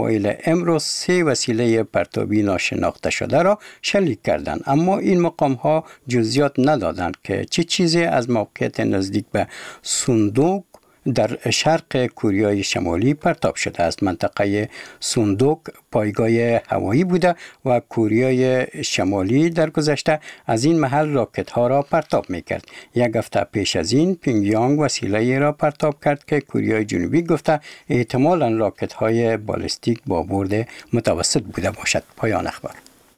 اوایل امروز 3 وسیله پرتابی ناشناخته شده را شلیک کردند، اما این مقام ها جزئیات ندادند که چه چیزی از موقعیت نزدیک به سوندوک در شرق کوریای شمالی پرتاب شده است. منطقه سوندوک پایگاه هوایی بوده و کوریای شمالی در گذشته از این محل راکت ها را پرتاب میکرد. یک هفته پیش از این پیونگیانگ وسیله را پرتاب کرد که کوریای جنوبی گفته احتمالاً راکت های بالستیک با برد متوسط بوده باشد. پایان اخبار.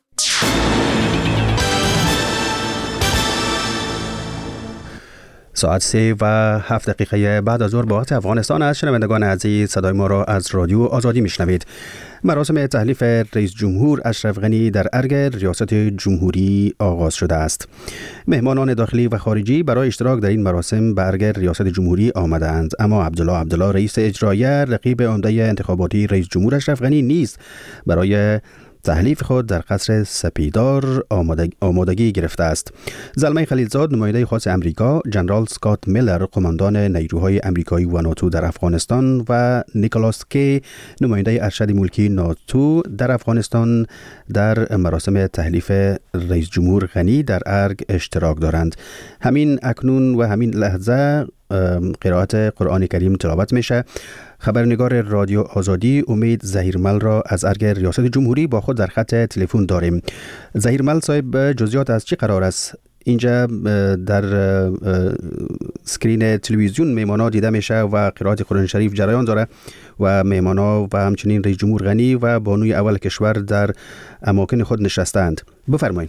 ساعت 3:07 بعد از ظهر با وقت افغانستان است. شنوندگان عزیز، صدای ما را از رادیو آزادی میشنوید. مراسم تحلیف رئیس جمهور اشرف غنی در ارگ ریاست جمهوری آغاز شده است. مهمانان داخلی و خارجی برای اشتراک در این مراسم به ارگ ریاست جمهوری آمدند، اما عبدالله رئیس اجرایی رقیب عمده انتخاباتی رئیس جمهور اشرف غنی نیز برای تحلیف خود در قصر سپیدار آمادگی گرفته است. زلمه خلیلزاد نماینده خاص امریکا، جنرال سکات میلر قماندان نیروهای امریکایی و ناتو در افغانستان و نیکولاس کی نماینده ارشد ملکی ناتو در افغانستان در مراسم تحلیف رئیس جمهور غنی در ارگ اشتراک دارند. همین اکنون و همین لحظه قرائت قرآن کریم تلاوت میشه. خبرنگار رادیو آزادی امید ظهیرمل را از ارگ ریاست جمهوری با خود در خط تلفن داریم. ظهیرمل صاحب، جزئیات از چی قرار است؟ اینجا در سکرین تلویزیون میمانا دیده میشه و قرائت قرآن شریف جریان داره و میمانا و همچنین رئیس جمهور غنی و بانوی اول کشور در اماکن خود نشستند. بفرمایید.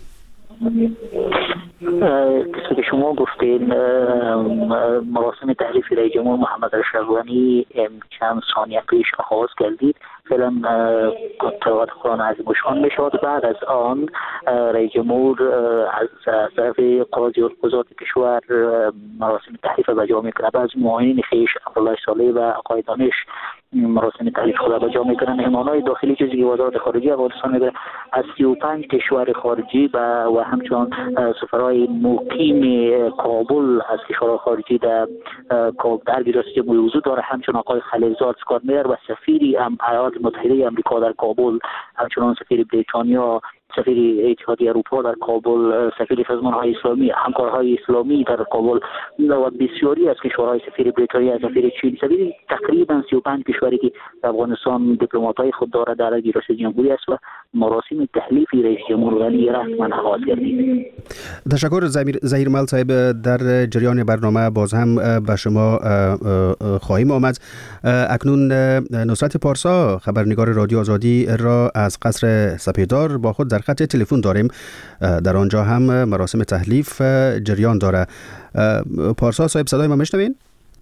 که شما گفتین مراسم تحلیف رئیس جمهور محمد اشرف غنی چند ثانیه پیش آغاز کردید. فعلا تلاوت قرآن عظیم الشان میشود. بعد از آن رئیس جمهور از طرف قاضی القضات کشور مراسم تحلیف را بجا میکنه. بعض معاونین خویش عبدالله صالح و آقای دانش مراسم تحلیف خود را بجا میکنن. مهمانان داخلی جزئی وزارت خارجه افغانستان از 35 کشور خارجی و همچنان سفرهای مقیم کابل از کشورهای خارجی در ریاست جمهوری حضور داره. همچنان آقای خلیلزاد سکات میلر و سفیر ایالات متحده آمریکا در کابل، همچنان سفیر بریتانیا، سفیر اتحادیه اروپا در کابل، سفیر سازمان‌های اسلامی، همکارهای اسلامی در کابل و بسیاری از کشورهای، سفیر بریتانیا، سفیر چین، سفیر تقریبا 35 کشوری که در افغانستان دیپلمات‌های خود دارد در ریاست جمهوری است و مراسم تحلیف رئیس جمهور غنی رسما آغاز گردید. تشکر ظهیرمل صاحب. در جریان برنامه باز هم به شما خواهیم آمد. اکنون نصرت پارسا خبرنگار رادیو آزادی را از قصر سپیدار با خود در خط تلفن داریم. در آنجا هم مراسم تحلیف جریان داره. پارسا صاحب، صدای ما میشنوین؟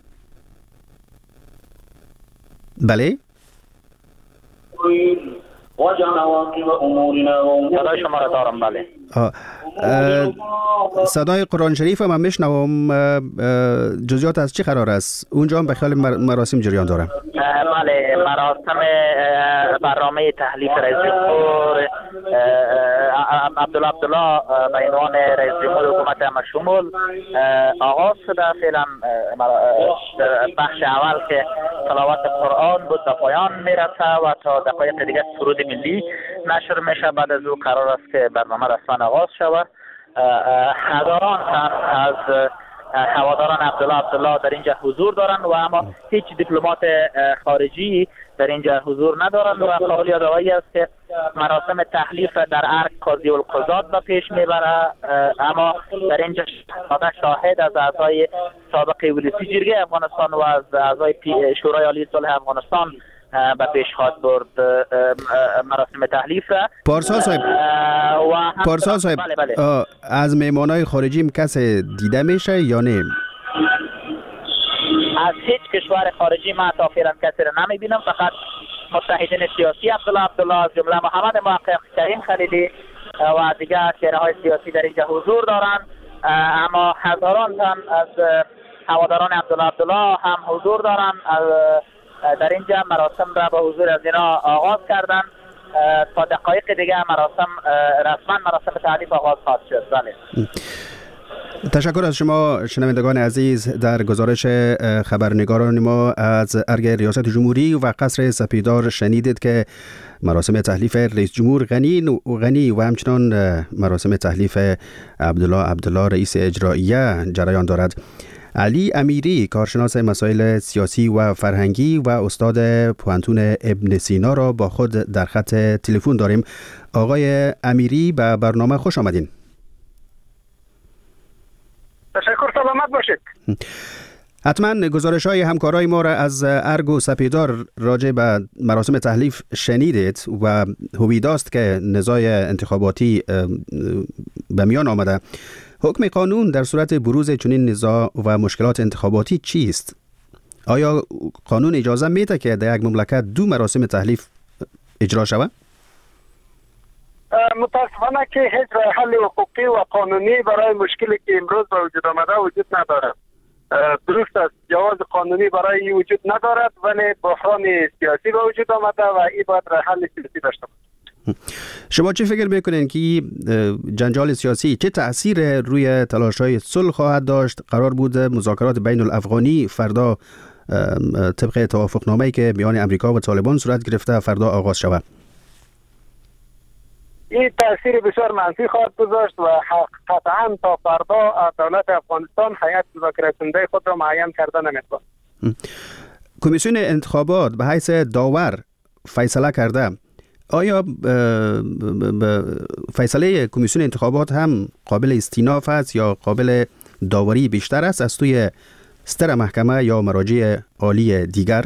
بله؟ صدای شما را دارم. بله. صدای قرآن شریف هم میشنوم. جزئیات از چی قرار است؟ اونجا هم به خیال مراسم جریان داره. بله، مراسم برنامه تحلیف رئیس جمهور عبدالله به عنوان رئیس جمهور حکومت امر شمول آغاز شده. فعلا بخش اول که تلاوت قرآن بود به پایان میرسه و تا دقایق دیگه سرود ملی نشر میشه. بعد از او قرار است که برنامه رسما آغاز شود. هزاران تن از هواداران عبدالله در اینجا حضور دارند و اما هیچ دیپلمات خارجی در اینجا حضور ندارند و قابل یادآوری است که مراسم تحلیف در ارگ قاضی القضات به پیش میبره، اما در اینجا شاهد از اعضای سابق ولسی جرگه افغانستان و از اعضای شورای عالی صلح افغانستان به پیش خواهد برد مراسم تحلیف. پارسا صاحب بله. از مهمانای خارجی کسی دیده میشه یا نه؟ از هیچ کشور خارجی من تا فعلا کسی را نمیبینم، فقط متحدین سیاسی عبدالله از جمله محمد محقق، کریم خلیلی و دیگر چهره‌های سیاسی در اینجا حضور دارند. اما هزاران تن از هواداران عبدالله هم حضور دارند. در اینجا مراسم را به حضور از اینا آغاز کردن. تا دقایق دیگه رسما مراسم تحلیف آغاز خواهد شد. بله. تشکر از شما شنوندگان عزیز. در گزارش خبرنگاران ما از ارگ ریاست جمهوری و قصر سپیدار شنیدید که مراسم تحلیف رئیس جمهور غنی و همچنان مراسم تحلیف عبدالله رئیس اجراییه جریان دارد. علی امیری کارشناس مسائل سیاسی و فرهنگی و استاد پوهنتون ابن سینا را با خود در خط تلفن داریم. آقای امیری به برنامه خوش آمدین. تشکر، سلامت باشید. حتما گزارش های همکارای ما را از ارگ و سپیدار راجع به مراسم تحلیف شنیدید و هویداست که نزاع انتخاباتی به میان آمده. حکم قانون در صورت بروز چنین نزاع و مشکلات انتخاباتی چیست؟ آیا قانون اجازه میده که در یک مملکت دو مراسم تحلیف اجرا شود؟ متاسفانه که هیچ راه حل حقوقی و قانونی برای مشکلی که امروز به وجود آمده وجود ندارد. درست است، جواز قانونی برای این وجود ندارد، ولی بحران سیاسی به وجود آمده و این باید راه حل سیاسی داشته باشد. شما چه فکر میکنین که جنجال سیاسی چه تأثیر روی تلاش‌های صلح خواهد داشت؟ قرار بود مذاکرات بین الافغانی فردا طبق توافقنامه‌ای که میان امریکا و طالبان صورت گرفته فردا آغاز شود. این تأثیر بسیار منفی خواهد گذاشت و قطعا تا فردا دولت افغانستان هیئت مذاکره کننده خود را معین کرده نمی‌تواند. کمیسیون انتخابات به حیث داور فیصله کرده. آیا فیصله کمیسیون انتخابات هم قابل استیناف است یا قابل داوری بیشتر است از توی ستر محکمه یا مراجع عالی دیگر؟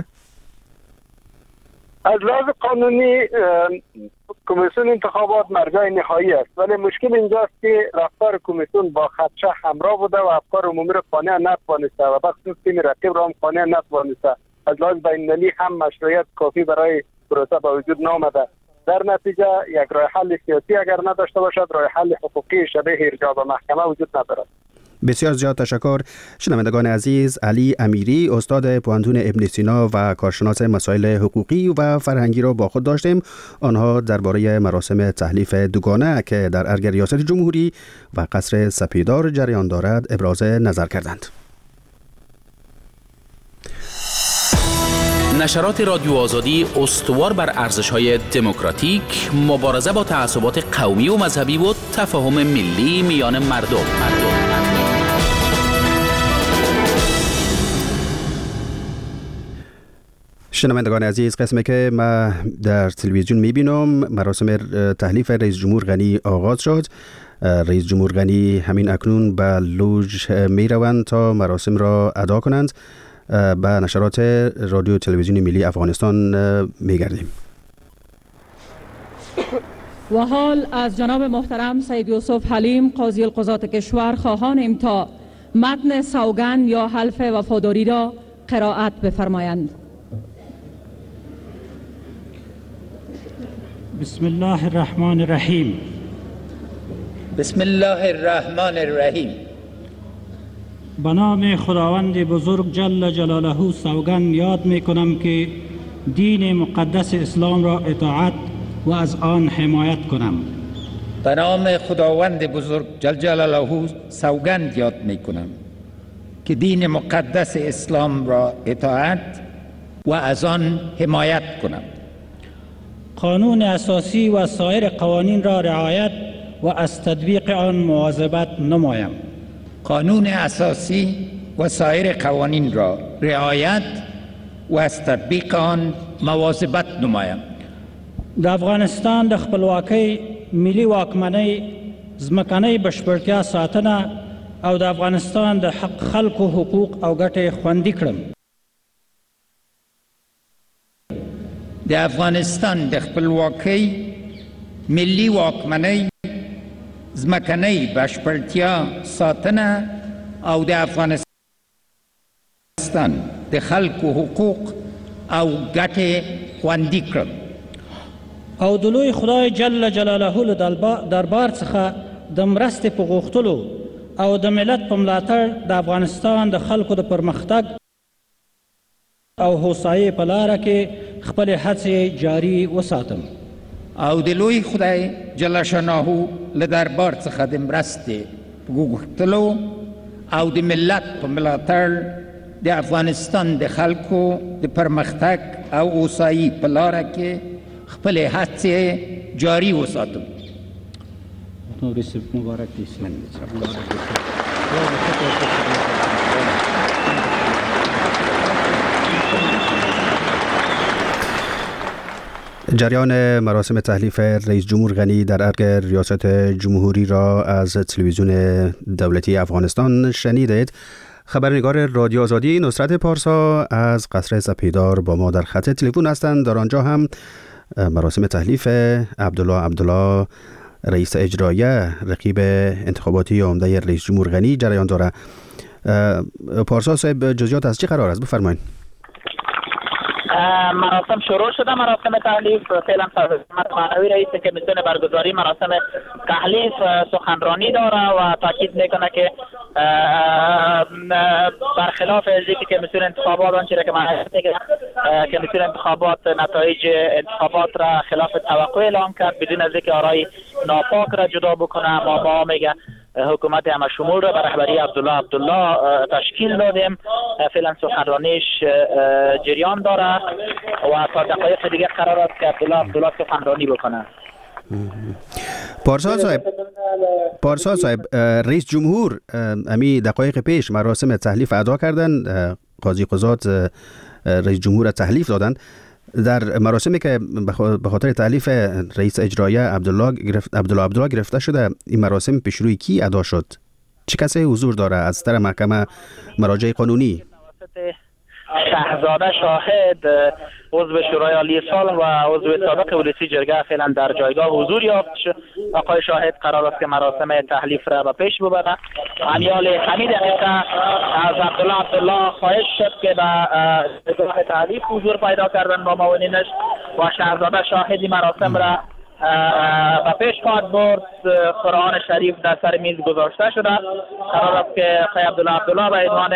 از لحاظ قانونی کمیسیون انتخابات مرجع نهایی است، ولی مشکل اینجاست که رفتار کمیسیون با خدشه همراه بوده و افکار عمومی را قانع نتوانسته و بخصوص تیم رقیب را هم قانع نتوانسته. از لحاظ بین‌المللی هم مشروعیت کافی برای پروسه به وجود نآمده. در نتیجه یک راه حل سیاسی اگر نداشته باشد، راه حل حقوقی شبیه ارجاع به محکمه وجود ندارد. بسیار زیاد تشکر. شنوندگان عزیز، علی امیری استاد پوهنتون ابن سینا و کارشناس مسائل حقوقی و فرهنگی را با خود داشتیم. آنها درباره مراسم تحلیف دوگانه که در ارگ ریاست جمهوری و قصر سپیدار جریان دارد ابراز نظر کردند. نشرات رادیو آزادی استوار بر ارزش‌های دموکراتیک، مبارزه با تعصبات قومی و مذهبی و تفاهم ملی میان مردم. شنوندگان عزیز، قسمی که ما در تلویزیون میبینم مراسم تحلیف رئیس جمهور غنی آغاز شد. رئیس جمهور غنی همین اکنون به لوژ میروند تا مراسم را ادا کنند. به نشرات رادیو تلویزیون ملی افغانستان میگردیم. و حال از جناب محترم سید یوسف حلیم قاضی القضات کشور خواهانیم تا متن سوگند یا حلف وفاداری را قرائت بفرمایند. بسم الله الرحمن الرحیم. بسم الله الرحمن الرحیم. به نام خداوند بزرگ جل جلاله سوگند یاد می کنم که دین مقدس اسلام را اطاعت و از آن حمایت کنم. به نام خداوند بزرگ جل جلاله سوگند یاد می کنم که دین مقدس اسلام را اطاعت و از آن حمایت کنم. قانون اساسی و سایر قوانین را رعایت و از تطبیق آن مواظبت نمایم. قانون اساسی و سایر قوانین را رعایت و از تطبیق آن مواظبت نمایم. د افغانستان د خپلواکۍ ملي واکمنۍ ځمکنۍ بشپړتیا ساتنه او د افغانستان د حق خلکو حقوق او ګټې خوندي کړم. د افغانستان د خپلواکۍ ملي واکمنۍ ځمکنۍ بشپړتیا ساتنه او د افغانستان د خلکو حقوق او ګټې خوندي کړم. او د لوی خدای جل جلاله له دربار څخه د مرستې په غوښتلو او د ملت په ملاتړ د افغانستان د خلکو د پرمختګ او هوسایۍ په لاره کې خپلې هڅې جاري وساتم. او د لوی خدای جل شانه له دربار څخه د مرستې په غوښتلو او د ملت په ملاتړ د افغانستان د خلکو د پرمختګ او اوسایي په لاره کې خپل هڅې جاری وساتم. مبارک جریان مراسم تحلیف رئیس جمهور غنی در ارگ ریاست جمهوری را از تلویزیون دولتی افغانستان شنیدید. خبرنگار رادیو آزادی نصرت پارسا از قصر سپیدار با ما در خط تلفن هستند. در آنجا هم مراسم تحلیف عبدالله رئیس اجرایه رقیب انتخاباتی عمده رئیس جمهور غنی جریان داره. پارسا صاحب، جزئیات از چه قرار است؟ بفرمایید. مراسم شروع شده. مراسم تحلیف فعلا معنوی رئیس کمیسیون برگزاری مراسم تحلیف سخنرانی داره و تاکید میکنه که برخلاف از اینکه کمیسیون انتخابات آنچه را که کمیسیون انتخابات نتایج انتخابات را خلاف توقع اعلام کرد بدون از اینکه آرای ناپاک را جدا بکنه، ما با میگه حکومت همشمول را به رهبری عبدالله تشکیل دادیم. فعلا سخنرانیش جریان داره و تا دقایق دیگه قرار است که عبدالله سخنرانی بکنه. پارسا صاحب، رئیس جمهور امی دقایق پیش مراسم تحلیف ادا کردن، قاضی قضات رئیس جمهور تحلیف دادن. در مراسمی که به خاطر تحلیف رئیس اجرایه عبدالله گرفته شده، این مراسم پیش روی کی ادا شد؟ چه کسی حضور داره از طرف محکمه مراجع قانونی؟ شهزاده شاهد، عضو شورای عالی سال و عضو سابق ولسی جرگه فعلا در جایگاه حضور یافت. آقای شاهد قرار است که مراسم تحلیف را به پیش ببره. همین دقیقه از عبدالله خواهش شد که به جایگاه تحلیف حضور پیدا کردن با معاونینش و شهزاده شاهد مراسم را و پیش خواهد برد. قرآن شریف در سر میز گذاشته شده. قرار است که آقای عبدالله به عنوان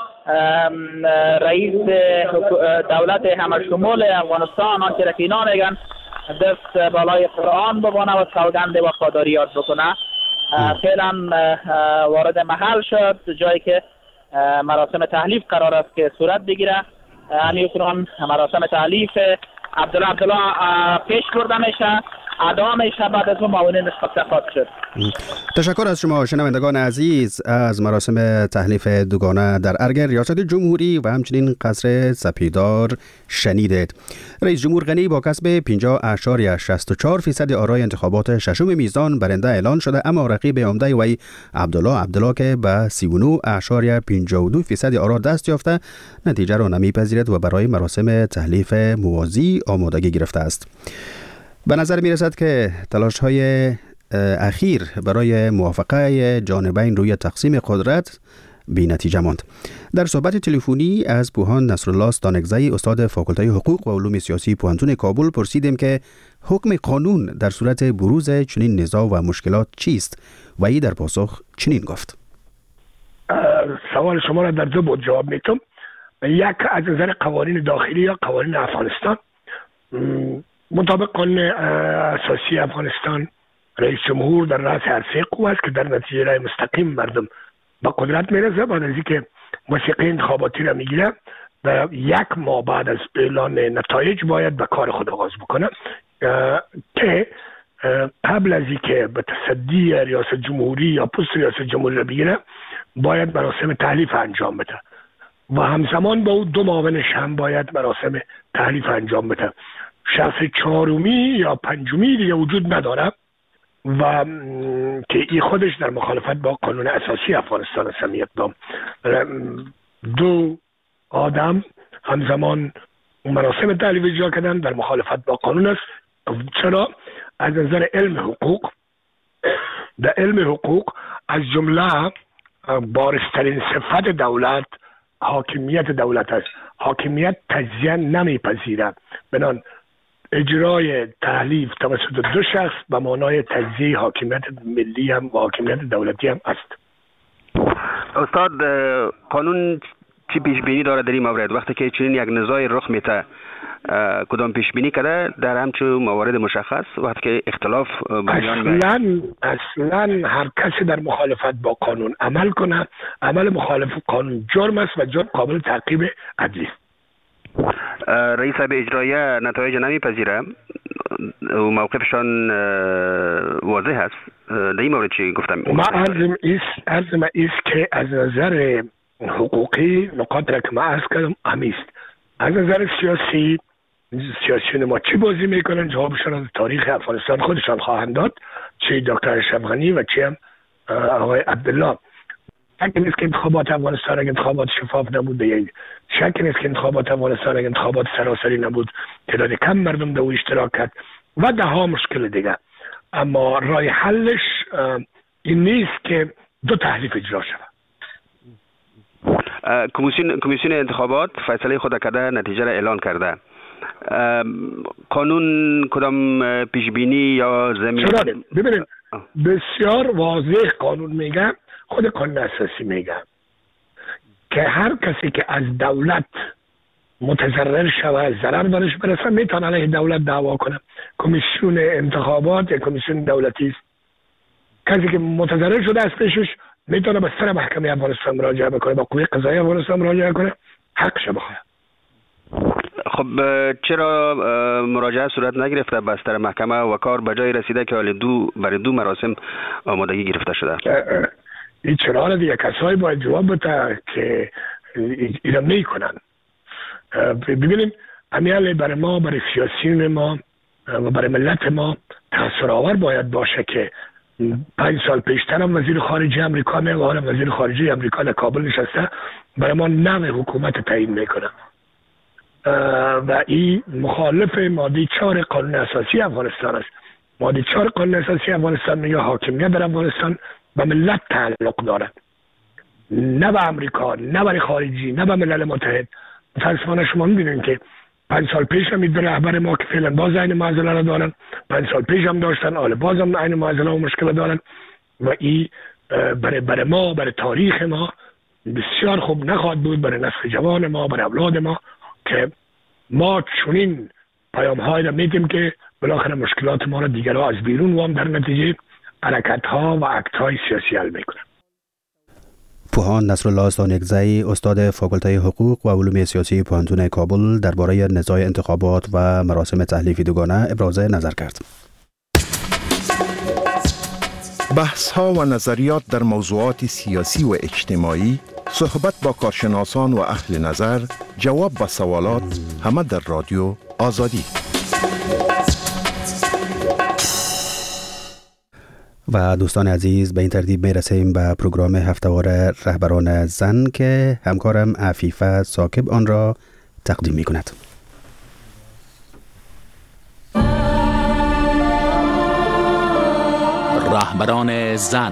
رئیس دولت همشمول افغانستان، آنچه را که اینا میگن، دست بالای قرآن ببانه و سوگند وفاداری یاد بکنه. فعلا وارد محل شد، جایی که مراسم تحلیف قرار است که صورت بگیره. همین مراسم تحلیف عبدالله پیش برده میشه، ادا میشه، بعد از اون معاونینش خواهد شد. تشکر از شما شنوندگان عزیز از مراسم تحلیف دوگانه در ارگ ریاست جمهوری و همچنین قصر سپیدار شنیدید. رئیس جمهور غنی با کسب 50.64% آرای انتخابات ششم میزان برنده اعلان شده، اما رقیب عمده وی عبدالله که به 39.52% آرا دست یافته نتیجه را نمیپذیرد و برای مراسم تحلیف موازی آمادگی گرفته است. به نظر می رسد که تلاش های اخیر برای موافقه جانبین روی تقسیم قدرت بی نتیجه ماند. در صحبت تلفنی از پوهان نصرالله ستانکزی، استاد فاکولته حقوق و علوم سیاسی پوهنتون کابل، پرسیدیم که حکم قانون در صورت بروز چنین نزاع و مشکلات چیست و ای در پاسخ چنین گفت. سوال شما را در دو بود جواب میتم. یک، از نظر قوانین داخلی یا قوانین افغانستان، مطابق قانون اساسی افغانستان رئیس جمهور در رأس عرصه قوه است که در نتیجه رای مستقیم مردم به قدرت میرسه. بعد از اینکه موسیقی انتخاباتی را میگیره، در 1 ماه بعد از اعلان نتایج باید به کار خود آغاز بکنه که قبل از اینکه به تصدی ریاست جمهوری یا پست ریاست جمهوری را بگیره باید مراسم تحلیف انجام بده و همزمان با او 2 معاونش هم باید مراسم تحلیف انجام بده. شخص 4می یا 5می دیگه وجود نداره و که این خودش در مخالفت با قانون اساسی افغانستان است. 2 آدم همزمان مراسم تحلیف اجرا کردن در مخالفت با قانون است. چرا؟ از نظر علم حقوق، در علم حقوق از جمله بارزترین صفت دولت حاکمیت دولت است. حاکمیت تجزیه نمیپذیره، بنان اجرای تحلیف توسط 2 شخص به معنای تجزیه حاکمیت ملی هم و حاکمیت دولتی هم است. استاد، قانون چی پیش بینی داره در این مورد وقتی که چنین یک نزاعی رخ میده کدام پیش بینی کرده در همچون موارد مشخص وقتی که اختلاف بیان اصلا هر کسی در مخالفت با قانون عمل کنه، عمل مخالف قانون جرم است و جرم قابل تعقیب عدلی. رئیس اجرایی نتایج نمیپذیره و موقفشان واضح است. در این مورد چی گفتم؟ ما عرضم ایست که از نظر حقوقی نقاط را که ما عرض کردم همیست. از نظر سیاسیون ما چی بازی میکنن جوابشان از تاریخ افغانستان خودشان خواهند داد، چه دکتر اشرف غنی و چه هم آقای عبدالله. شک نیست که انتخابات افغانستان اگه انتخابات شفاف نبود شک نیست که انتخابات افغانستان اگه انتخابات سراسری نبود تعداد کم مردم در اشتراک کرد و ده ها مشکل دیگه. اما راه حلش این نیست که دو تحریف اجرا شود. کمیسیون انتخابات فیصله خود کرده، نتیجه را اعلان کرده. قانون کدام پیشبینی یا زمین؟ ببینید بسیار واضح قانون میگه، خود قانون اساسی میگه که هر کسی که از دولت متضرر شود، ضرر برش برسه، میتونه علیه دولت دعوا کنه. کمیسیون انتخابات یک کمیسیون دولتی است. کسی که متضرر شده از پیشش میتونه به سر محکمه افغانستان مراجعه بکنه، با قوه قضاییه افغانستان مراجعه کنه، حقش بخواد. خب چرا مراجعه صورت نگرفته بستر محکمه و کار به جای رسیده که برای دو مراسم آمادگی گرفته شده؟ این چرا دیگه کسایی باید جواب بده که اینا میکنن. ببینیم امیال برای ما، برای سیاسیون ما و برای ملت ما تأثیرآور باید باشه که 5 سال پیشتر هم وزیر خارجه امریکا میگه، وزیر خارجه امریکا در کابل نشسته برای ما نوع حکومت تعیین میکنه و این مخالف ماده 4 قانون اساسی افغانستان است. ماده 4 قانون اساسی افغانستان میگه حاکمیت در افغانستان به ملت تعلق داره، نه به امریکا، نه برای خارجی، نه به ملل متحد. متاسفانه شما میبینید که 5 سال پیش هم این رهبر ما که فعلا باز این معضله را دارن، 5 سال پیش هم داشتن، حالا باز هم این معضله و مشکل دارن و این برای ما، برای تاریخ ما بسیار خوب نخواهد بود، برای نسل جوان ما، برای اولاد ما، که ما چنین پیام های را میدیم که بالاخره مشکلات ما را دیگرها از بیرون و هم در نتیجه حرکت ها و اکت های سیاسی حل میکنن. پوهان نصرالله استانکزی، استاد فاکولته حقوق و علوم سیاسی پوهنتون کابل، درباره نزاع انتخابات و مراسم تحلیف دوگانه ابراز نظر کرد. بحث ها و نظریات در موضوعات سیاسی و اجتماعی، صحبت با کارشناسان و اهل نظر، جواب به سوالات، همه در رادیو آزادی. و دوستان عزیز، به این ترتیب می رسیم به پروگرام هفتهوار رهبران زن که همکارم عفیفه ثاقب آن را تقدیم می کند. رهبران زن.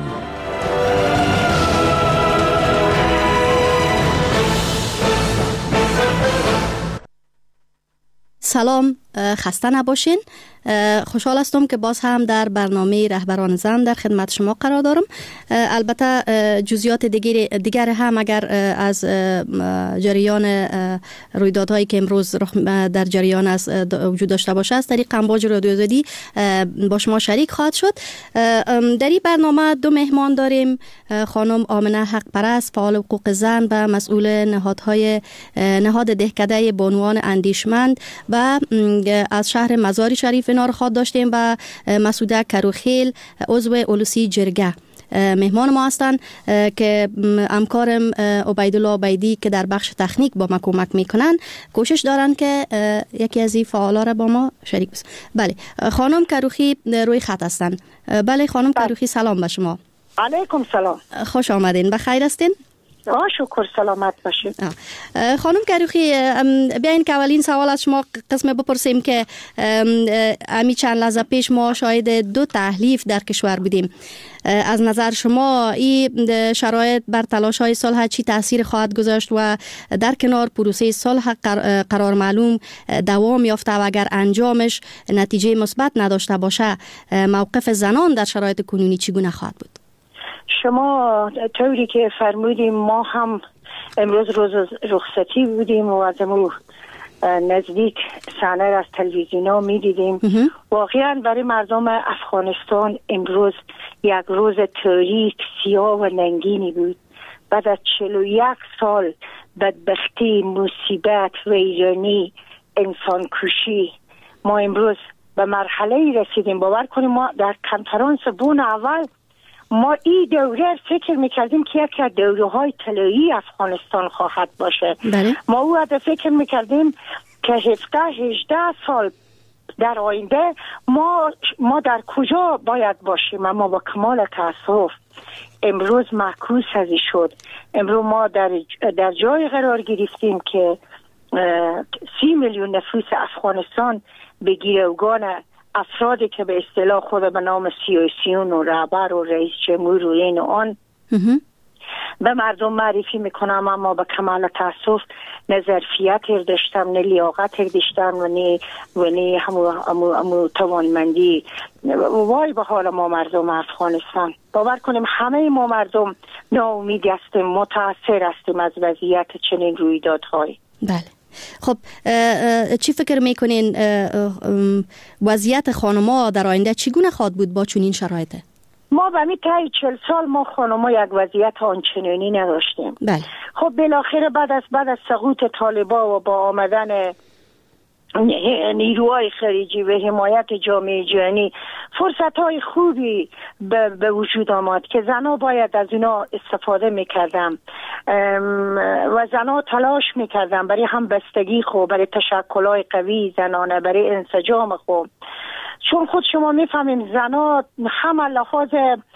سلام، خسته نباشین. خوشحال هستم که باز هم در برنامه رهبران زن در خدمت شما قرار دارم. البته جزئیات دیگر هم اگر از جریان رویدادهایی که امروز در جریان است وجود داشته باشه از طریق امواج رادیو آزادی با شما شریک خواهد شد. در این برنامه دو مهمان داریم، خانم آمنه حق پرست، فعال حقوق زن و مسئول نهاد دهکده بانوان اندیشمند و از شهر مزار شریف اینا رو خواد داشتیم و مسعوده کروخیل، عضو اولوسی جرگه مهمان ما هستن که همکارم عبیدالله عبیدی که در بخش تکنیک با ما کمک میکنن کوشش دارن که یکی از این فعالا را با ما شریک بسن. بله، خانم کروخی روی خط هستن. بله خانم کروخی، سلام به شما. علیکم سلام. خوش آمدین، بخیر هستین؟ شکر، سلامت باشید. خانم کروخی، بیاین که اولین سوال از شما قسم بپرسیم که امی چند لحظه پیش ما شاهد دو تحلیف در کشور بودیم. از نظر شما این شرایط بر تلاش‌های صلح چی تأثیر خواهد گذاشت و در کنار پروسه صلح قرار معلوم دوام یافته و اگر انجامش نتیجه مثبت نداشته باشه موقف زنان در شرایط کنونی چگونه خواهد بود؟ شما طوری که فرمودیم ما هم امروز روز رخصتی بودیم و از امروز نزدیک صحنه از تلویزیون ها می دیدیم. واقعا برای مردم افغانستان امروز یک روز تاریک، سیاه و ننگینی بود. بعد از 41 سال بدبختی، مصیبت، ویرانی، انسان کشی، ما امروز به مرحله رسیدیم. باور کنیم ما در کنفرانس بون اول ما این دوره فکر میکردیم که یکی از دوره‌های طلایی افغانستان خواهد باشه. ما او فکر میکردیم که 17-18 سال در آینده ما در کجا باید باشیم، اما با کمال تأسف امروز معکوس ازی شد. امروز ما در جای قرار گرفتیم که 30 میلیون نفوس افغانستان به گیروگان افرادی که به اصطلاح خود به نام سیاسیون و رهبر و رئیس جمهور و این و آن به مردم معرفی میکنم، اما به کمال تاسف نه ظرفیت داشتم، نه لیاقت داشتم و نه همو توانمندی. وای به حال ما مردم افغانستان. باور کنیم همه ما مردم ناامید هستیم، متاثر هستیم از وضعیت چنین رویدادهایی. بله. خب چی فکر میکنین وضعیت خانم‌ها در آینده چگونه خواهد بود با چنین شرایط؟ ما به می تایی 40 سال ما خانم‌ها یک وضعیت آنچنانی نداشتیم. بله. خب بالاخره بعد از سقوط طالبان و با آمدن نیروهای خارجی و حمایت جامعه جهانی فرصت‌های خوبی به وجود آمد که زنها باید از اینا استفاده می‌کردن و زنها تلاش می‌کردن برای همبستگی خود، برای تشکل‌های قوی زنانه، برای انسجام خود. چون خود شما میفهمیم زنها هم لحاظ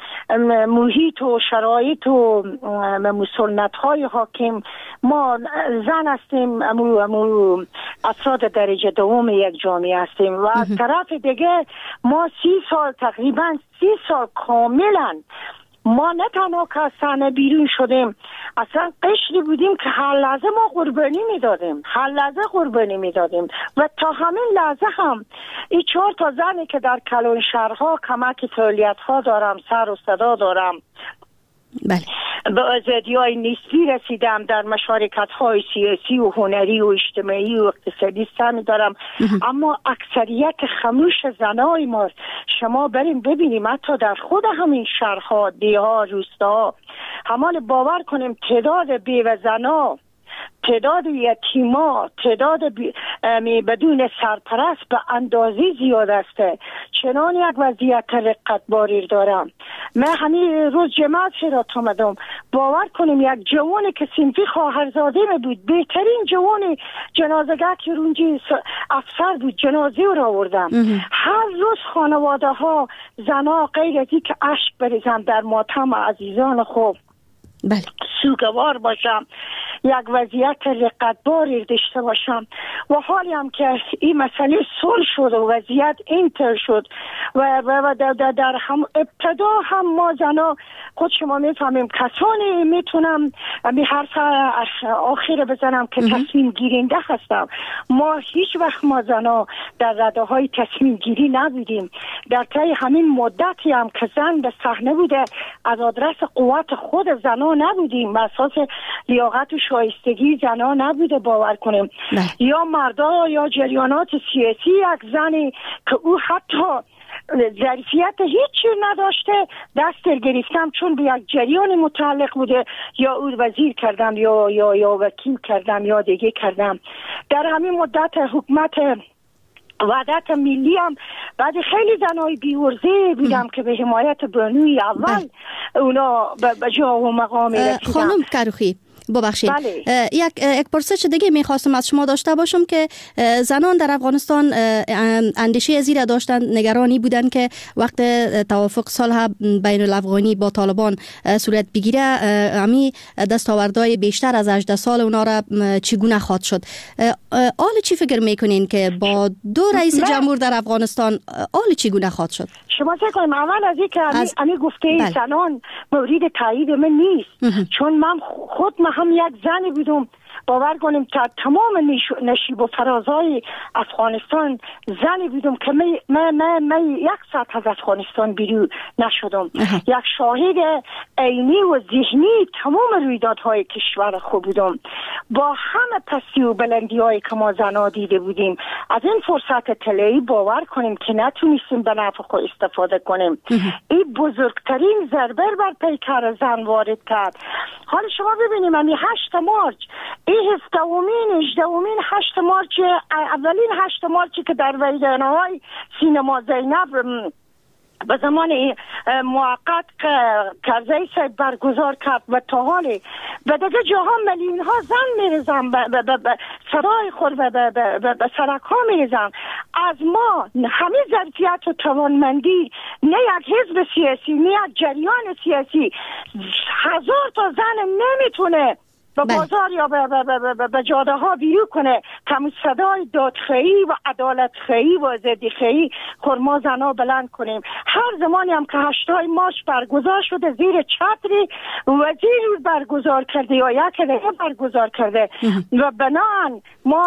محیط و شرایط و سنت‌های حاکم، ما زن هستیم، امو افراد درجه دوم یک جامعه هستیم و از طرف دیگه ما 30 سال تقریبا 30 سال کاملا ما نه تنها که از صحنه بیرون شدیم، اصلا قشری بودیم که هر لحظه ما قربانی میدادیم و تا همین لحظه هم این 4 تا زنی که در کلان شهرها کمک فعالیت ها دارم، سر و صدا دارم، بله، به آزادی‌های نسبی رسیدم، در مشارکت‌های سیاسی و هنری و اجتماعی و اقتصادی سهم دارم، اما اکثریت خموش زنای ما، شما بریم ببینیم حتی در خود همین شهرها، دیها، روستاها، همان باور کنیم تعداد بیوه زنا، تعداد یتیما، تعداد بدون سرپرست به اندازه زیاد است. چنان یک وضعیت رقتباری دارم. من همین روز جماعت شرات آمدم، باور کنیم یک جوانی که صنفی خواهرزاده می بود، بهترین جوانی جنازه‌گاه که رونجی افسر بود، جنازه رو آوردم. هر روز خانواده ها زنا غیر از این که اشک بریزم در ماتم عزیزان خوب، بله، سوگوار باشم، یک وضعیت رقتباری داشته باشم. و حالی هم که این مسئله صلح شد و وضعیت اینطور شد و در هم ابتدا هم ما زنا خود شما میفهمیم کسانی میتونم می حرف آخر بزنم که تصمیم گیرنده هستم. ما هیچ وقت ما زنا در رده های تصمیم گیری نبودیم. در طی همین مدتی هم که زن به صحنه بوده از آدرس قوت خود زنا نبودیم، اساس لیاقت و شایستگی زنا نبوده. باور کنیم یا مردا یا جریانات سیاسی، یک زنی که او حتی ظرفیت هیچی نداشته دست گرفتم چون به یک جریان متعلق بوده، یا او وزیر کردم یا وکیل کردم یا دیگه کردم. در همین مدت حکومت وحدت ملی هم بعد خیلی زنای بیورزه بودم که به حمایت بانوی اول اونا به جا و مقام رسیدم. خانم کروخی ببخشید، یک پرسش دیگه میخواستم از شما داشته باشم که زنان در افغانستان اندیشه زیر داشتن، نگرانی بودن که وقت توافق صلح بین الافغانی با طالبان صورت بگیره امی دستاوردهای بیشتر از 18 سال اونا را چگونه خواهد شد. آل چی فکر میکنین که با 2 رئیس جمهور در افغانستان آل چگونه خواهد شد؟ شما فکر کنیم اول از این که امی گفته زنان مورد تایید من نیست، چون من خود هم یک زنی بودم باور کنیم تا تمام نشیب و فرازهای افغانستان زنی بودم که من 1 ساعت از افغانستان بیرون نشدم. یک شاهد عینی و ذهنی تمام رویدادهای کشور خود بودم، با همه پستی و بلندی هایی که ما زنها دیده بودیم. از این فرصت طلایی باور کنیم که نتونستیم به نفع خود استفاده کنیم. این بزرگترین ضربه بر پیکر زن وارد کرد. حالا شما ببینیم همین 8 مارچ، این 17مین 18مین 8 مارچ، اولین 8 مارچی که در ویرانه‌های سینما زینب به زمان موقت کرزی صاحب برگزار کرد و تا حالی و دیگه جاها میلیون ها زن میریزن به سرای خود و به سرک ها میریزن. از ما همه ظرفیت و توانمندی، نه یک حزب سیاسی نه یک جریان سیاسی، 1000 تا زن نمیتونه به بازار یا به جاده ها بیرون کنه که صدای دادخواهی و عدالت خواهی و آزادی خواهی خرما زنا بلند کنیم. هر زمانی هم که 8 مارچ برگزار شده زیر چتری وزیر برگزار کرده یا یک دیگه برگزار کرده و بنان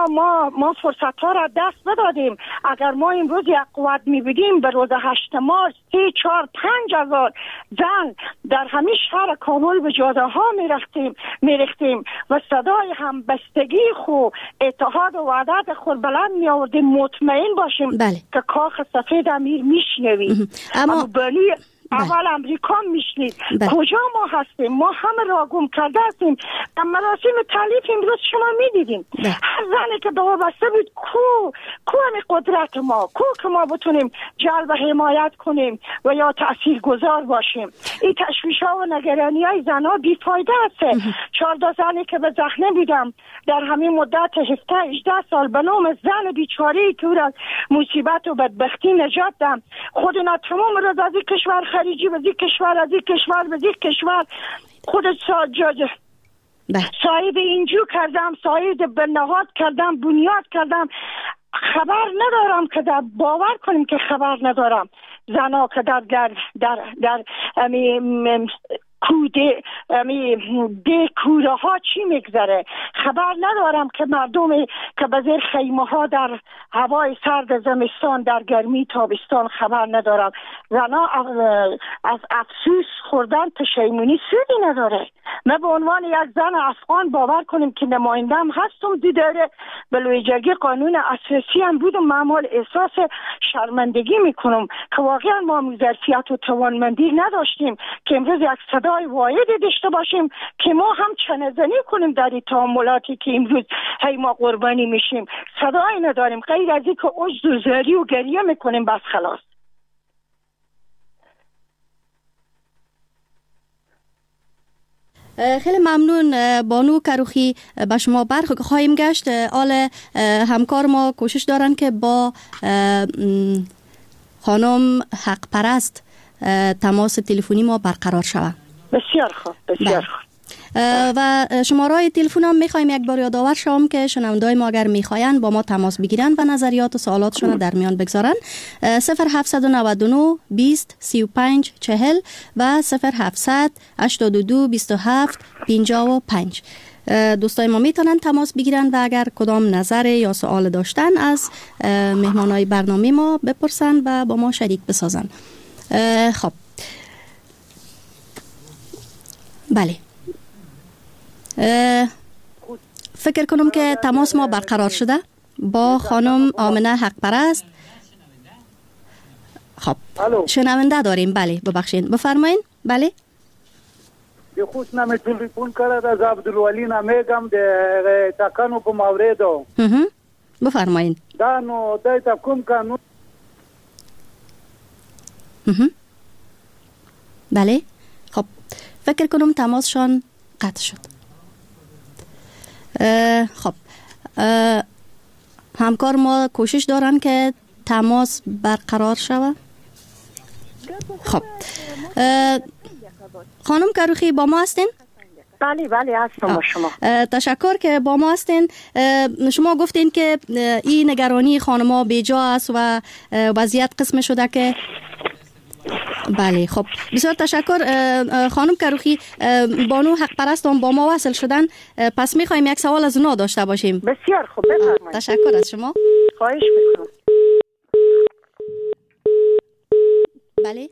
ما فرصت ها را دست بدادیم. اگر ما امروز یک قوت میبودیم به روز 8 مارچ 3 4 5 هزار زن در همه شهر کابل به جاده ها میرفتیم و صدای هم بستگی خو اتحاد و وحدت خود بلند می آوردیم. مطمئن باشیم که کاخ سفید امیر میشنوی، اما بلی اول امریکا میشنید. کجا ما هستیم؟ ما همه را گم کرده هستیم. در مراسم تعلیف امروز شما میدیدیم هر زنی که به وابسته بود کو همی قدرت ما، کو که ما بتونیم جلب حمایت کنیم و یا تأثیر گذار باشیم. این تشویش ها و نگرانی های زن ها بیفایده است. 14 زنی که به زخنه بودم در همین مدت 17-18 سال به نام زن بیچاری که او را مصیبت و بدبختی نجات دادم، خود اینا تمام روز از این کشور خریجی و این کشور از این کشور به این کشور خودت صاحب اینجو کردم، صاحب بنهاد کردم، بنیاد کردم. خبر ندارم که باور کنیم که خبر ندارم زنا که در کوره ها چی میگذره. خبر ندارم که مردم که به زیر خیمه ها در هوای سرد زمستان در گرمی تابستان خبر ندارم. زنا از افسوس خوردن پشیمونی سودی نداره. من به عنوان یک زن افغان باور کنیم که نمایندم هستم دیداره به لویجرگی قانون اساسی هم بودم، معمول احساس شرمندگی میکنم که واقعا ما ظرفیت و توانمندی نداشتیم که امروز یک صدای واحدی داشته باشیم که ما هم چنه‌زنی کنیم در این تعاملاتی که امروز هی ما قربانی میشیم. صدایی نداریم غیر از این که عجز و زاری و گریه میکنیم بس خلاص. خیلی ممنون بانو کروخی. به شما خواهیم گشت. آل همکار ما کوشش دارن که با خانم حق پرست تماس تلفنی ما برقرار شود. بسیار خوب، بسیار خوب. و شماره تلفن هم میخوایم یک بار یادآور شوم که شنوندای ما اگر میخواین با ما تماس بگیرن و نظریات و سوالاتشون در میان بگذارن. 0799 20 35 40 و 0700 82 27 55. دوستای ما میتونن تماس بگیرن و اگر کدام نظر یا سوال داشتن از مهمانای برنامه ما بپرسن و با ما شریک بسازن. خب بله، فکر کنم که تماس ما برقرار شده با خانم آمنه حق پرست. خب شنونده داریم. بله ببخشید بفرمایین. بله خود نمی تلفن کرد از عبدالولی نمیگم ده تاکنو په موردو. بفرمایین. دا نو دای تا کوم قانون. بله خب فکر کنم تماسشان قطع شد. خب همکار ما کوشش دارن که تماس برقرار شود. خب خانم کروخی با ما هستین؟ بله بله هستم با شما. تشکر که با ما هستین. شما گفتین که این نگرانی خانم‌ها بیجا است و وضعیت قسم شده که بله خب بسیار تشکر خانم کروخی. بانو حق پرستان با ما وصل شدن، پس میخوایم یک سوال از اونا داشته باشیم. بسیار خوب، بفرمایید. تشکر از شما. خواهش میکنم. بله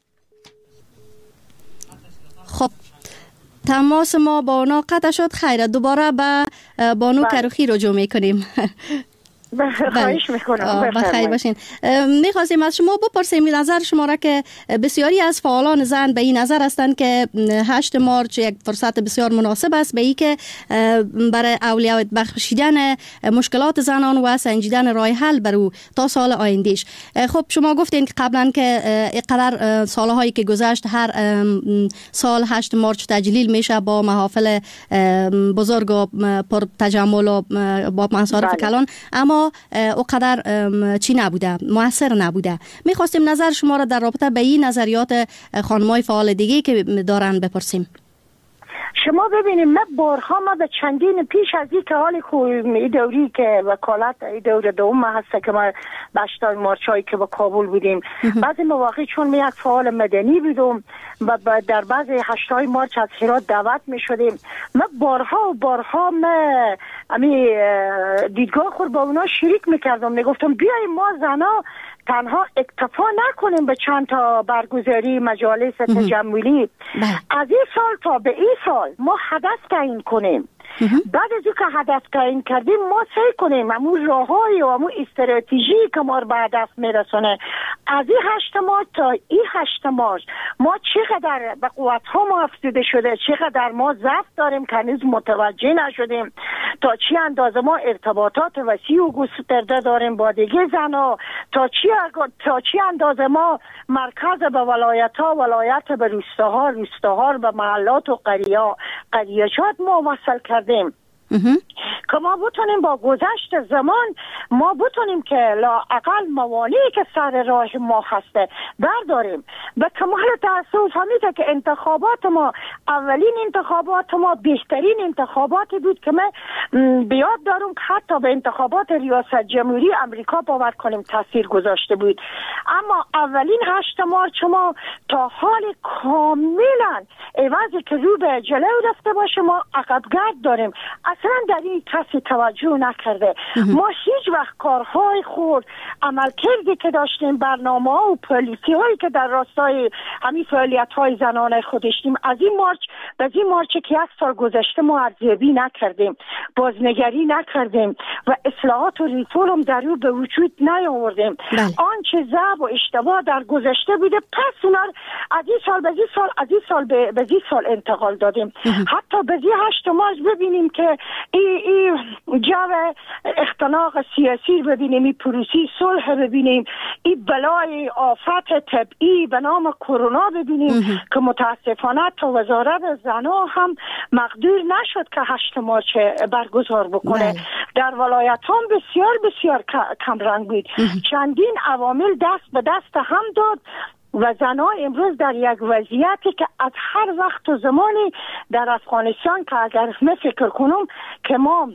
خب تماس ما با اونا قطع شد. خیره، دوباره به بانو کروخی رجوع میکنیم. خواهش میکنم. بخیر باشین. میخواستیم از شما بپرسیم نظر شما را که بسیاری از فعالان زن به این نظر هستند که 8 مارچ یک فرصت بسیار مناسب است به این که برای اولویت بخشیدن مشکلات زنان و سنجیدن راه حل بر او تا سال آیندهش. خب شما گفتین که قبلا که اینقدر سالهایی که گذشت هر سال 8 مارچ تجلیل میشه با محافل بزرگ و پر تجمل و با مصارف کلان، اما او قدر چی نبوده، موثر نبوده. میخواستیم نظر شما را در رابطه به این نظریات خانمای فعال دیگه که دارن بپرسیم. شما ببینیم من به چندین پیش از این که حال خوی دوری که وکالت دور دوم هست که ما به 8 مارچ هایی که به کابل بودیم، بعضی مواقع چون من یک فعال مدنی بودم و در بعضی 8 مارچ از هرات دعوت می شدیم، من بارها دیدگاه خود با اونا شریک میکردم، میگفتم بیاییم ما زنا تنها اکتفا نکنیم به چند تا برگزاری مجالس تجملی، از این سال تا به این سال ما هدف تعیین کنیم. بعد از که هدف تعیین کردیم ما سعی کنیم همون راههای و همون استراتژی که ما رو به هدف میرسونه از این 8 مارچ تا این 8 مارچ ما چقدر به قوت ها ما افزوده شده، چقدر ما ضعف داریم که هنوز متوجه نشدیم، تا چی اندازه ما ارتباطات وسیع و گسترده داریم با دیگه زنها، تا چی اندازه ما مرکز به ولایت به روستاها به محلات و قریچات ما وصل کردیم که ما بتونیم با گذشت زمان ما بتونیم که لااقل موانعی که سر راه ما هسته برداریم. به کمال تأسف همیشه که انتخابات ما اولین انتخابات ما بهترین انتخاباتی بود که من بیاد دارم که حتی به انتخابات ریاست جمهوری امریکا باور کنیم تاثیر گذاشته بود. اما اولین 8 مارچ ما تا حال کاملا عوضی که رو به جلو رفته باشه ما عقبگرد داریم. اصلا در این کسی توجه نکرده. ما هیچ وقت کارهای خود عملکردی که داشتیم، برنامه ها و پالیسی هایی که در راستای همین فعالیت های زنانه خود داشتیم از این مارچ که 1 سال گذشته ما ارزیابی نکردیم، بازنگری نکردیم و اصلاحات و ریفورم هم در به وجود نیاوردیم. آنچه ضعف و اشتباه در گذشته بوده پس اونا از این سال به این سال انتقال دادیم. حتی به 8 مارچ ببینیم که این جو اختناق سیاسی ببینیم، این پروسی صلح ببینیم، این بلای آفت طبعی به نام کرونا ببینیم که متاسفانه تا وزارت زنها هم مقدور نشد که 8 مارچ برگزار بکنه. در ولایت هم بسیار کمرنگ بود. چندین عوامل دست به دست هم داد و زنها امروز در یک وضعیتی که از هر وقت و زمانی در افغانستان که اگر من فکر کنم که ما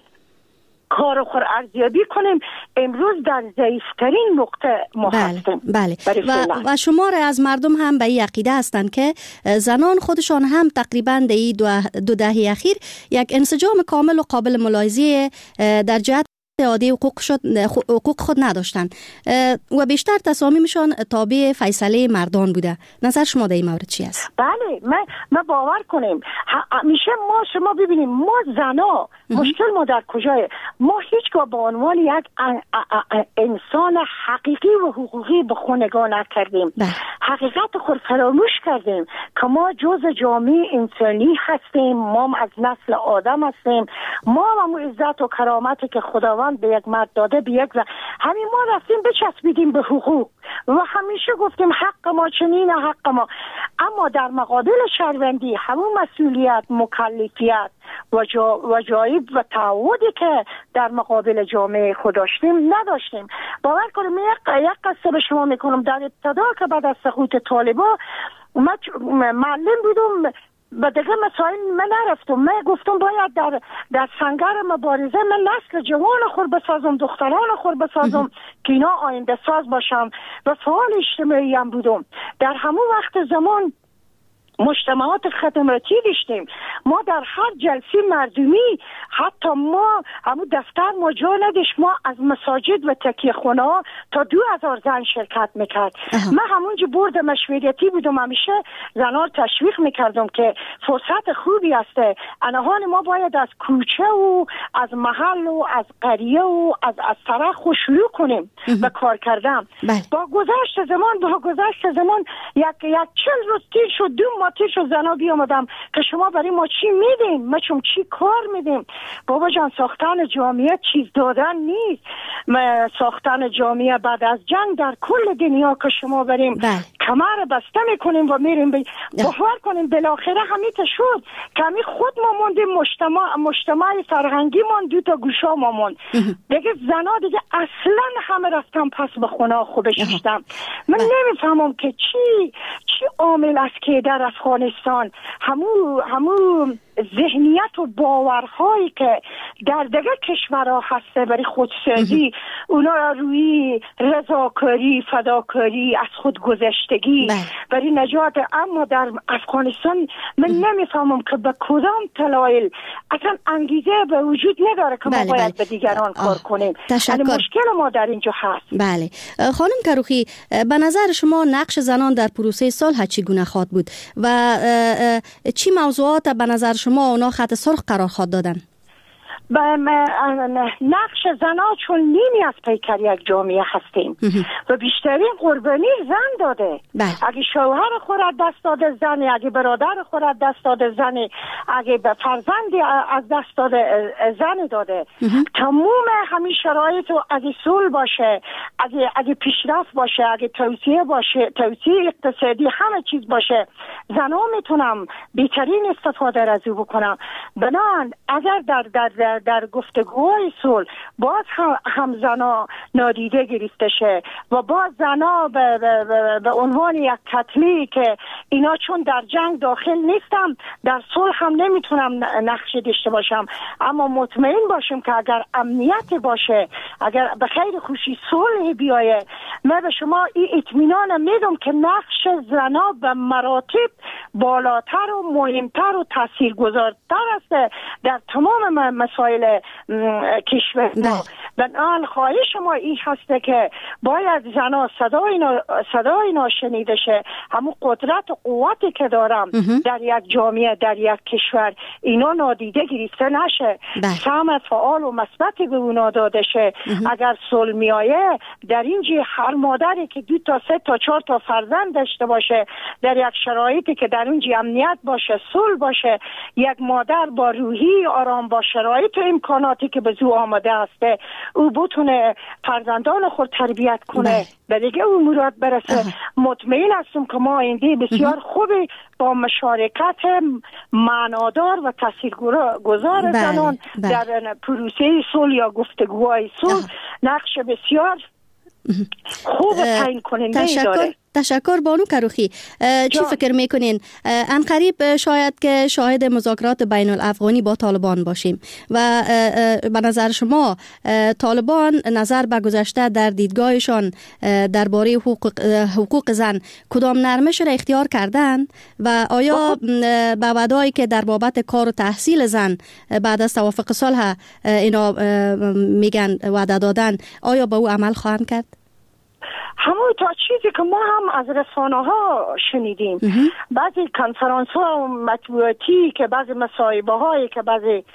کار خور ارزیابی کنیم امروز در ضعیفترین نقطه ما هستیم. بله. و شمار از مردم هم به این عقیده هستند که زنان خودشان هم تقریبا در این 2 دهه اخیر یک انسجام کامل و قابل ملاحظه در جهت عادی حقوق خود نداشتند و بیشتر تصامیمشان تابع فیصله مردان بوده. نظر شما در این مورد چی است؟ بله، ما باور کنیم میشه شما ببینیم ما زنا مشکل ما در کجایه؟ ما هیچگاه به عنوان یک انسان حقیقی و حقوقی به خود نگاه نکردیم. حقیقت خود فراموش کردیم که ما جزء جامعه انسانی هستیم، ما از نسل آدم هستیم، ما هم عزت و کرامتی که خداوند به یک مرد داده به یک همین ما رفتیم بچسبیدیم به حقوق و همیشه گفتیم حق ما چنینه حق ما، اما در مقابل شهروندی همون مسئولیت، مکلفیت و جایب و تعهدی که در مقابل جامعه خود داشتیم نداشتیم. باور کنیم یک قصه به شما میکنم. در ابتدا که بعد از سقوط طالبان معلم بودم به دیگه مسائل من نرفتم. من گفتم باید در سنگر مبارزه من نسل جوان خود بسازم، دختران خود بسازم که اینا آینده ساز باشم و فعال اجتماعی هم بودم. در همون وقت زمان مجتمعات خدماتی داشتیم. ما در هر جلسه مردمی، حتی ما همون دفتر ما جا نداشت، ما از مساجد و تکیه خونه ها تا 2000 زن شرکت میکرد. من همونجا بورد مشورتی بودم، همیشه زنان تشویق میکردم که فرصت خوبی است. انهان ما باید از کوچه و از محل و از قریه و از طرح شروع کنیم به کار کردن. با گذشت زمان یک 40 روز تیر شد، 2 ماه تیر شد، زنا بیامدم که شما برای ما چی میدین؟ ما چی کار میدیم؟ بابا جان، ساختن جامعه چیز دادن نیست. ساختن جامعه بعد از جنگ در کل دنیا که شما بریم کمر بسته میکنیم و میریم باور کنیم بالاخره همیته شد که همی خود ما موندیم، مجتمع فرهنگی من 2 تا گوشا ما موند دیگه. زنا دیگه اصلا همه رفتن پس به خونه خودش شدن. من نمیفهمم که چی عامل است که در افغانستان همو ذهنیت و باورهایی که در دیگه کشورها هسته برای خودسازی، اونا روی رضاکاری، فداکاری، از خود گذشتگی برای نجات، اما در افغانستان من نمیفهمم که به کدام دلایل اصلا انگیزه به وجود نداره که ما باید به دیگران کار کنیم. یعنی مشکل ما در اینجا هست. بله خانم کروخی، به نظر شما نقش زنان در پروسه صلح چگونه خواهد بود و چی موضوعات به نظر شما اونا خط سرخ قرار خواهد دادن؟ نقش زنها چون نیمی از پیکر یک جامعه هستیم و بیشترین قربانی زن داده. اگه شوهر خورد دست داده زنی، اگه برادر خورد دست داده زنی، اگه به فرزندی از دست داده زنی داده. تموم همین شرایط و اگه صلح باشه، اگه پیشرفت باشه، اگه توسعه باشه، توسعه اقتصادی، همه چیز باشه، زنها میتونم بهترین استفاده از او بکنم. بنان اگر در گفتگوهای صلح باز هم زنا نادیده گرفته شه و باز زنا به عنوان یک کتلی که اینا چون در جنگ داخل نیستم، در صلح هم نمیتونم نقش داشته باشم، اما مطمئن باشیم که اگر امنیت باشه، اگر به خیر خوشی صلح بیایه، من به شما این اطمینان میدم که نقش زنا به مراتب بالاتر و مهمتر و تاثیرگذارتر است در تمام مسائل کشور ما. بنابراین خواهش ما این هسته که باید زنا صدای ناشنیده شه. همون قدرت و قوتی که دارم در یک جامعه، در یک کشور، اینا نادیده گرفته نشه. سهم فعال و مثبتی به اونا داده شه. اگر صلح میایه، در اینجا هر مادری که 2 تا 3 تا 4 تا فرزند داشته باشه، در یک شرایطی که در اونجا امنیت باشه، صلح باشه، یک مادر با روحی آرام، با شرایط و امکاناتی که به زو آماده هسته، او بتونه فرزندان خود تربیت کنه و دیگه او مراد برسه. مطمئن هستم که ما آینده بسیار خوبی با مشارکت معنادار و تاثیرگذار زنان در پروسه صلح یا گفتگوهای صلح نقش بسیار خوب تعیین کننده داره. تشکر بانو کروخی. چی فکر میکنین؟ عنقریب شاید که شاهد مذاکرات بین الافغانی با طالبان باشیم و به نظر شما طالبان نظر به گذشته در دیدگاهشان درباره حقوق زن کدام نرمش را اختیار کردن و آیا به وعده‌ای که در بابت کار و تحصیل زن بعد از توافق صلح اینا میگن وعده دادن، آیا به او عمل خواهند کرد؟ همون تا چیزی که ما هم از رسانه ها شنیدیم، بعضی کنفرانس ها و مطبوعاتی که بعضی مصاحبه هایی که بعضی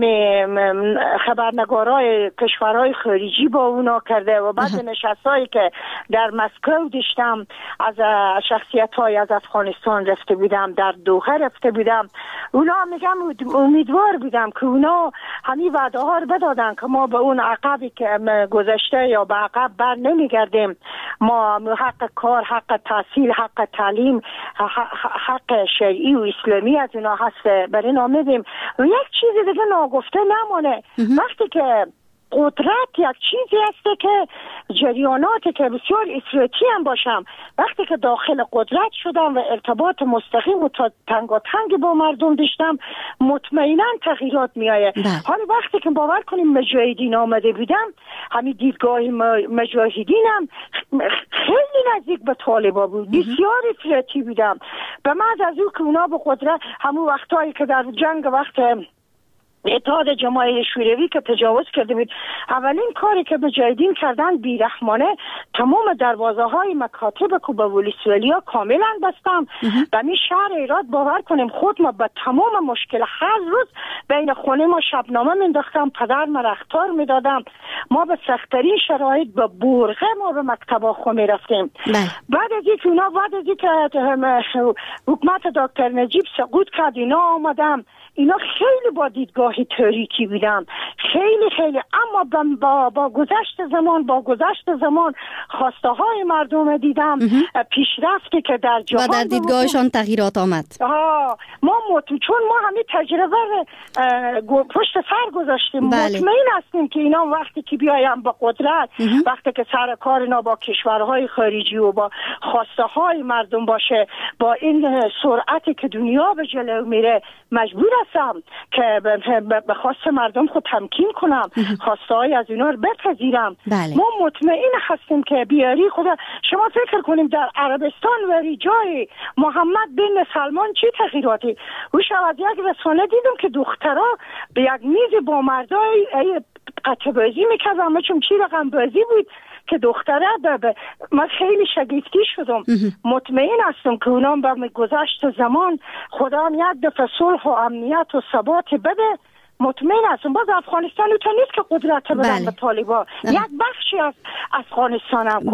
خبرنگارای کشورهای خارجی با اونا کرده و بعضی نشست هایی که در مسکو داشتم از شخصیت های از افغانستان رفته بودم، در دوحه رفته بودم، اونا میگم امیدوار بودم که اونا همین وعده ها رو بدادن که ما به اون عقبی که گذشته یا به عقب بر نمیگردیم. ما حق کار، حق تحصیل، حق تعلیم، حق شرعی و اسلامی از اونا هست برای اینا میدیم و یک چیز دیگه ناگفته نمونه. وقتی که قدرت یک چیزی است که جریاناتی که بسیار افراطی هم باشم، وقتی که داخل قدرت شدم و ارتباط مستقیم و تنگاتنگ با مردم داشتم، مطمئنا تغییرات می آید. حالا وقتی که باور کنیم مجاهدین آمده بودم، همین دیدگاه مجاهدینم خیلی نزدیک به طالبا بود، بسیار افراطی بودم. به بعد از او که اونا به قدرت، همون وقتایی که در جنگ وقت اتحاد جماهیر شوروی که تجاوز کرده بود، اولین کاری که مجاهدین کردن بیرحمانه تمام دروازه های مکاتب کوبا ولسوالیا کاملا بستم. به می شهر ایراد باور کنیم خود ما به تمام مشکل هر روز بین خونه ما شبنامه مینداختم، پدر ما اخطار میدادم، ما به سخت‌ترین شرایط به برغه ما به مکتب خو می رفتیم. بعد از اینکه حکومت دکتر نجیب سقوط کرد، اینا آمدم، اینا خیلی با دیدگاه تاریکی بودم، خیلی اما با گذشت زمان خواسته های مردم دیدم، پیشرفتی که در جهان و در دیدگاهشان تغییرات آمد. چون ما همین تجربه پشت سر گذاشتیم، مطمئن هستیم که اینا وقتی که بیایم با قدرت، وقتی که سر کار اینا با کشورهای خارجی و با خواسته های مردم باشه، با این سرعتی که دنیا به جلو میره، مجبور هستم که به خواست مردم خود تمکین کنم، خواسته های از اینا رو بپذیرم. ما مطمئن هستیم که بیاری خدا. شما فکر کنیم در عربستان و ریجای محمد بن سلمان چی تغییراتی؟ او از یک رسانه دیدم که دخترها به یک میز با مردای قطع بازی میکرد، اما چون چی رقم بازی بود که دختره من خیلی شگفتی شدم. مطمئن هستم که اونام به گذشت زمان خدا هم یک دفعه صلح و امنیت و ثبات بده. مطمئن هستم باز افغانستان تو نیست که قدرت بدن به طالبان، یک بخشی از افغانستان هم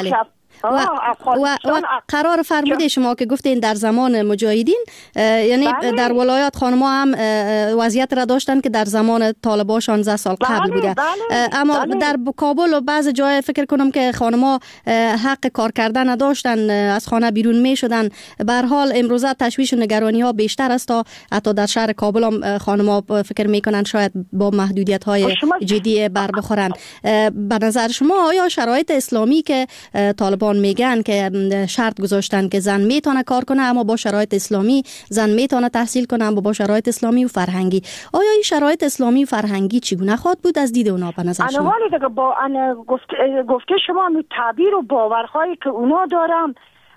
و قرار فرموده شما که گفتین در زمان مجاهدین، یعنی در ولایات خانم‌ها هم وضعیت را داشتن که در زمان طالبان 16 سال قبل بوده. اما در کابل و بعض جای فکر کنم که خانم‌ها حق کار کردن نداشتن، از خانه بیرون می شدن. به هر حال امروزه تشویش و نگرانی ها بیشتر است تا حتی در شهر کابل هم خانم‌ها فکر میکنن شاید با محدودیت‌های جدی بر بخورن. به نظر شما آیا شرایط اسلامی که طالبان میگن که شرط گذاشتن که زن میتونه کار کنه، اما با شرایط اسلامی زن میتونه تحصیل کنه، اما با شرایط اسلامی و فرهنگی، آیا این شرایط اسلامی و فرهنگی چگونه خواهد بود از دید اونا به نظر شما؟ دیگه با گفته شما تعبیر و باورهایی که اونا دارن،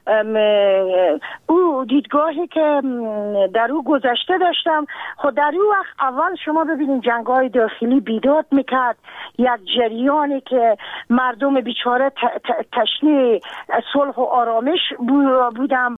او دیدگاهی که در او گذشته داشتم، خود در او وقت اول شما ببینید جنگ‌های داخلی بیداد میکرد، یک جریانی که مردم بیچاره تشنه صلح و آرامش بودن،